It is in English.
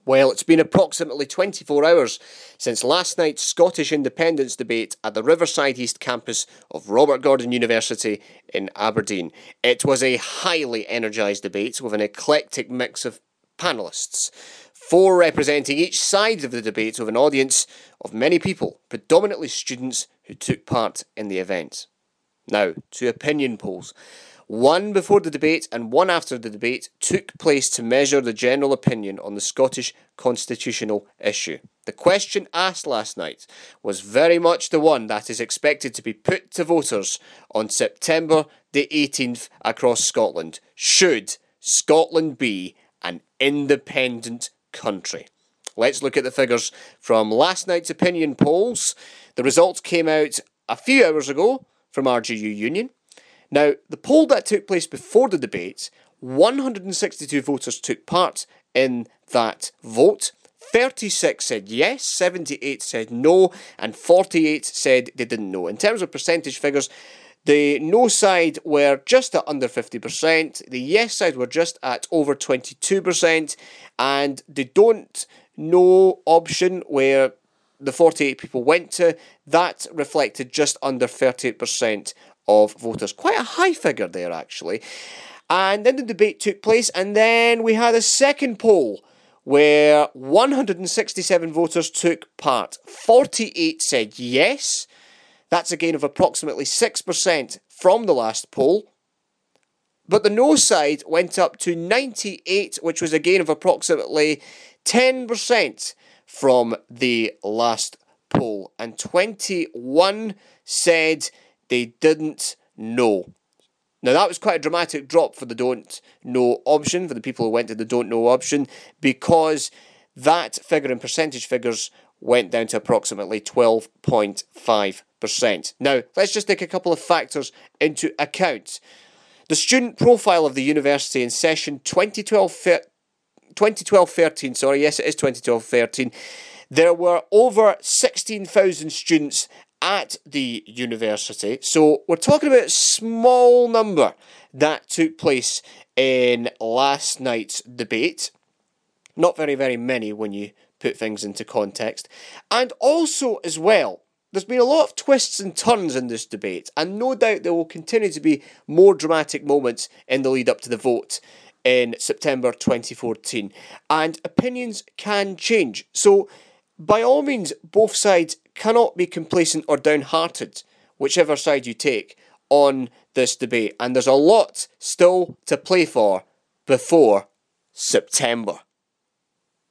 Well, it's been approximately 24 hours since last night's Scottish independence debate at the Riverside East campus of Robert Gordon University in Aberdeen. It was a highly energised debate with an eclectic mix of panellists, 4 representing each side of the debate with an audience of many people, predominantly students who took part in the event. Now, to opinion polls. One before the debate and one after the debate took place to measure the general opinion on the Scottish constitutional issue. The question asked last night was very much the one that is expected to be put to voters on September the 18th across Scotland. Should Scotland be an independent country? Let's look at the figures from last night's opinion polls. The results came out a few hours ago from RGU Union. Now, the poll that took place before the debate, 162 voters took part in that vote. 36 said yes, 78 said no, and 48 said they didn't know. In terms of percentage figures, the no side were just at under 50%, the yes side were just at over 22%, and the don't know option, where the 48 people went to, that reflected just under 38% of voters. Quite a high figure there, actually. And then the debate took place, and then we had a second poll where 167 voters took part. 48 said yes. That's a gain of approximately 6% from the last poll. But the no side went up to 98, which was a gain of approximately 10% from the last poll. And 21 said they didn't know. Now, that was quite a dramatic drop for the don't know option, for the people who went to the don't know option, because that figure in percentage figures went down to approximately 12.5%. Now, let's just take a couple of factors into account. The student profile of the university in session 2012-13, yes, it is 2012-13, there were over 16,000 students at the university. So we're talking about a small number that took place in last night's debate. Not very, very many when you put things into context. And also, as well, there's been a lot of twists and turns in this debate, and no doubt there will continue to be more dramatic moments in the lead up to the vote in September 2014. And opinions can change. So, by all means, both sides cannot be complacent or downhearted, whichever side you take on this debate. And there's a lot still to play for before September.